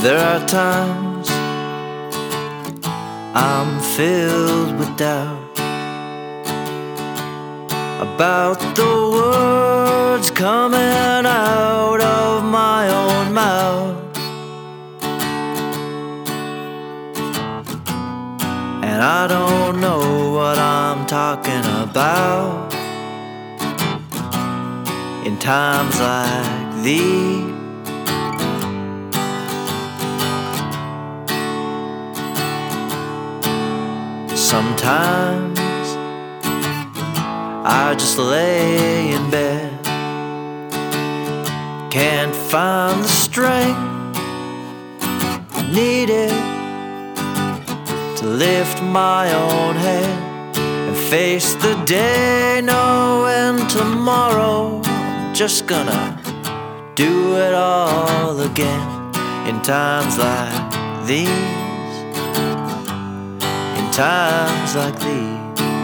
There are times I'm filled with doubt about the words coming out of my own mouth. And I don't know what I'm talking about in times like these. Sometimes I just lay in bed, can't find the strength needed to lift my own head and face the day, knowing tomorrow I'm just gonna do it all again in times like these. Times like these.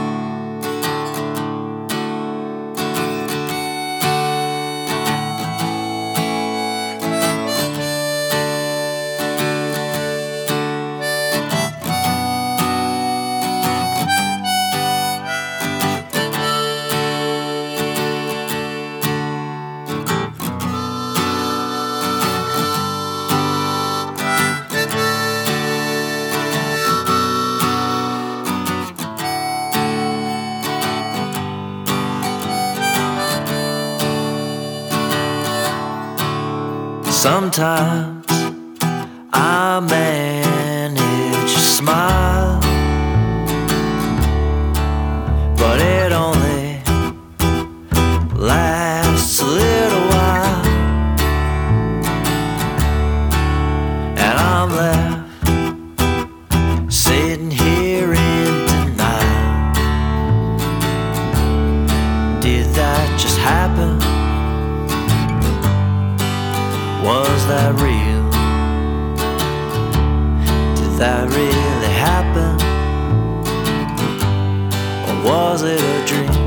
Sometimes I manage to smile, but it only lasts a little while, and I'm left sitting here in denial. Did that just happen? Was that real? Did that really happen? Or was it a dream?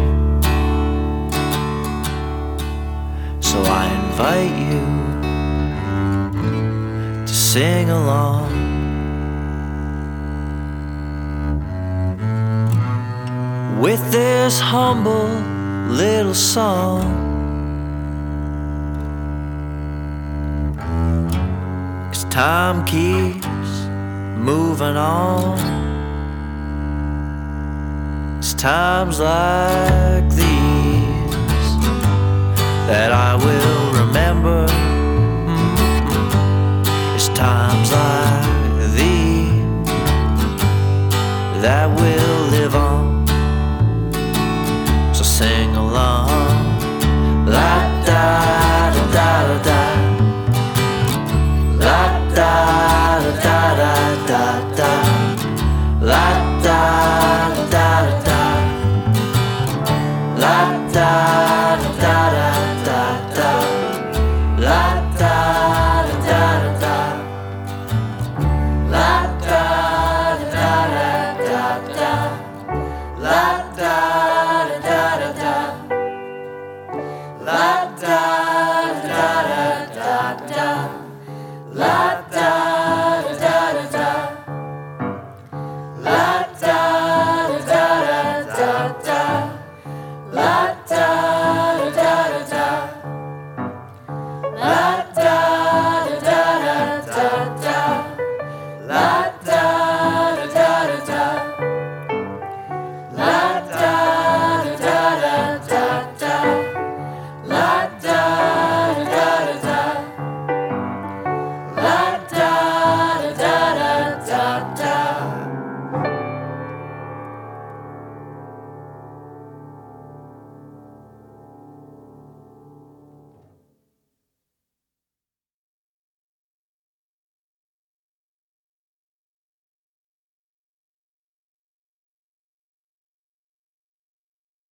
So I invite you to sing along with this humble little song. 'Cause time keeps moving on. It's times like these that I will remember. It's times like these that will live on. So sing along. La da da da da da. La da da da da da. La da da da. La da.